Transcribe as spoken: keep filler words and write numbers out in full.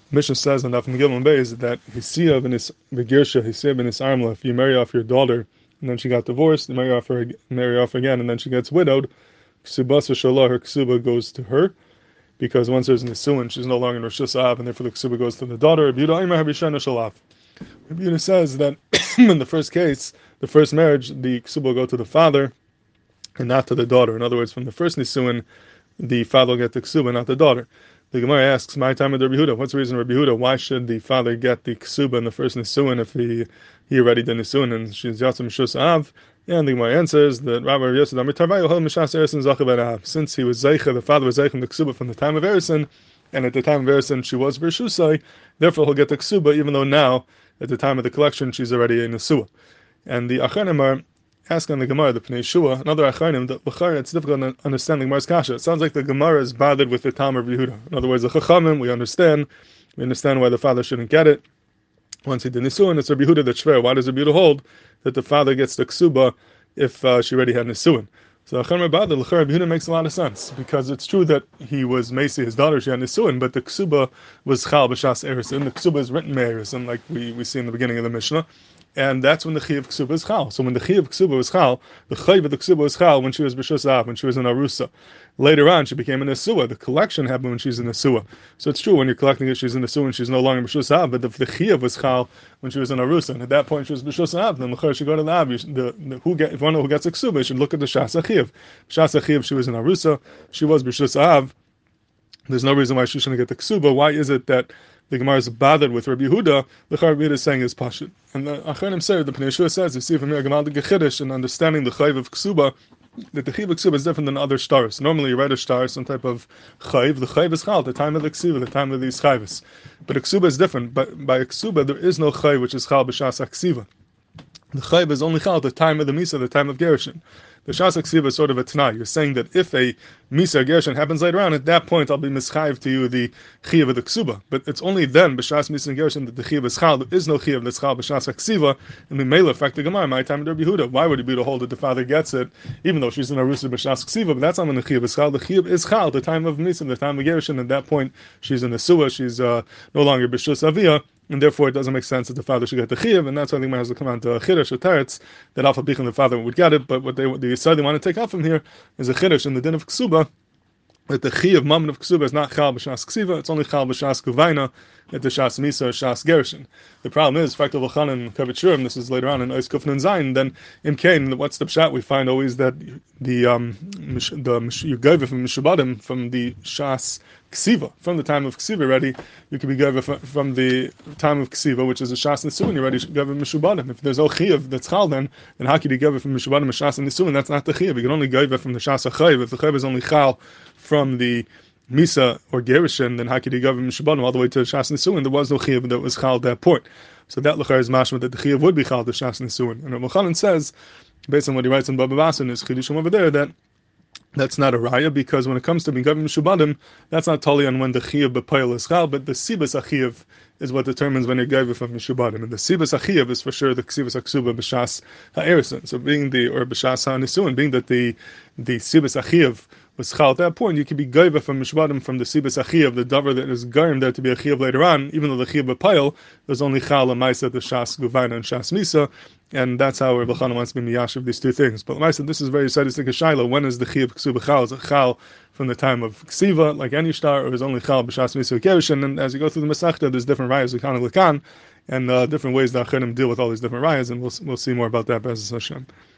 Mishnah says in Daf Megillah Beis that Hisiya ben Begirsha, Hisiya ben Armla, if you marry off your daughter and then she got divorced, you marry off her, marry off again, and then she gets widowed, Ksubas v'shalah, her ksuba goes to her, because once there's nisuin, she's no longer in Rosh Hashanah, and therefore the ksuba goes to the daughter. Rabbi Yehuda says that in the first case, the first marriage, the ksuba will go to the father and not to the daughter. In other words, from the first nisuin, the father will get the ksuba, not the daughter. The Gemara asks, "My time with Rabbi Yehuda. What's the reason, Rabbi Yehuda? Why should the father get the ksuba in the first nisuin if he he already did nisuin and she's yatzim shus av?" And the Gemara answers that Rabbi Yosef Amar Tarvayu hol mishas erison zachav ben av. Since he was zeicha, the father was zeicha the ksuba from the time of erison, and at the time of erison she was bershusai, therefore he'll get the ksuba, even though now at the time of the collection she's already a nesua. And the Acharonim are asking the Gemara, the Pnei Shua, another Acharonim, that l'chara it's difficult to understand the Gemara's kasha. It sounds like the Gemara is bothered with the Talmud of Yehuda. In other words, the Chachamim, we understand, we understand why the father shouldn't get it. Once he did nisuin, it's Rabbi Yehuda that's shver. Why does Rabbi Yehuda hold that the father gets the ksuba if uh, she already had nisuin? So Acharonim are bothered. L'chara Rabbi Yehuda makes a lot of sense, because it's true that he was Mesi, his daughter, she had nisuin, but the ksuba was chal b'shas erison. The ksuba is written me'erison, like we, we see in the beginning of the Mishnah. And that's when the Chi of Ksuba is Chal. So when the Chi of Ksuba was Chal, the Chi of the Ksuba was Chal when she was B'shus Av, when she was in Arusa. Later on, she became a Nesua. The collection happened when she's in Nesua. So it's true, when you're collecting it, she's in Nesua and she's no longer B'shus Av, but the, the Chi was Chal when she was in Arusa. And at that point, she was B'shus Av. Then the should go to the Av. The, the, who get, if you want to know who gets a Ksuba, you should look at the Shas Achiv. Shas Achiv, she was in Arusa. She was B'shus Av. There's no reason why she shouldn't get the Ksuba. Why is it that the Gemara is bothered with Rabbi Yehuda? The Rabbi Yehuda is saying is pashut. And the Acharonim say, the Pnei Shua says, you see from here, Gemal the Gechidish, and understanding the Chayv of Ksuba, that the Chayv of Ksuba is different than other stars. Normally you write a star, some type of Chayv. The Chayv is Chal, the time of the Ksuba, the time of these Chayvs. But a Ksuba is different. But by a Ksuba, there is no Chayv which is Chal b'shas Aksiva. The Chayv is only Chal at the time of the Misa, the time of Gerushin. The Shas Aksiva is sort of a Tanai. You're saying that if a Misa or Gerushin happens later on, at that point I'll be mischayiv to you the Chiyav of the Ksuba. But it's only then, B'Shas Misa and Gerushin, that the Chiyav is Chal. There is no Chiyav that's Chal B'Shas Aksiva, and the Mela affect the Gemara. My time with Rabbi Yehuda. Why would it be to hold that the father gets it, even though she's in Arusa B'Shas Aksiva? But that's not when the Chiyav is Chal. The Chiyav is Chal, the time of Misa, the time of Gerushin. At that point, she's in the Suah, she's uh, no longer B'Shus Aviyah, and therefore it doesn't make sense that the father should get the chiyuv, and that's why the Gemara has to come on to a chiddush or teretz that alpha bichin the father would get it. But what they the side they want to take out from here is a chiddush in the din of ksuba, that the chiyuv moment of ksuba is not chal b'shas ksiva, it's only chal b'shas kuvaina at the shas misa or shas gerushin. The problem is, fakta v'chanan kavit this is later on in Ois Kuf Nun Zayin, then in Kain, what's the pshat? We find always that the um the you gave from mishubadim from the shas ksiva, from the time of ksiva already, you can be gave from the time of ksiva, which is a shas nisuin, you're ready to give mishubadim. If there's no chiyav that's chal, then then how can you give from mishubadim a shas nisuin? That's not the chiyav. You can only give from the shas achayiv. If the chayiv is only chal from the Misa or Gerushin, then how could he go from Shabbatim all the way to Shas Nisuin? There was no Chiyav that was Chal at that point. So that Lachar is mashma that the Chiyav would be Chal to Shas Nisuin. And Rav Chanan says, based on what he writes in Baba Basra in his Chidushim over there, that that's not a raya, because when it comes to being given Shabbatim, that's not totally on when the Chiyav B'Payil is Chal, but the Sibas Achiyav is what determines when you're given from Shabbatim. And the Sibas Achiyav is for sure the Ksibas Aksuba B'Shas Ha'erison. So being the, or B'Shas Ha'nisuin, being that the, the Sibas Achiyav was chal at that point, you could be gaiva from mishvadim from the sibas achiyav, the davar that is garim there to be a chiyav later on, even though the chiyav b'payil, there's only chal and maisa, the shas guvaina and shas misa, and that's how Rabbi Chanan wants to be miyash of these two things. But maisa, this is very sadistic a shaila. When is the chiyav ksuba chal? Is it chal from the time of ksiva, like any star, or is only chal b'shas misa gerushin? And as you go through the masechta, there's different rayas, lekan and lekan, and uh, different ways that achanim deal with all these different rayas, and we'll we'll see more about that, B'ezras Hashem.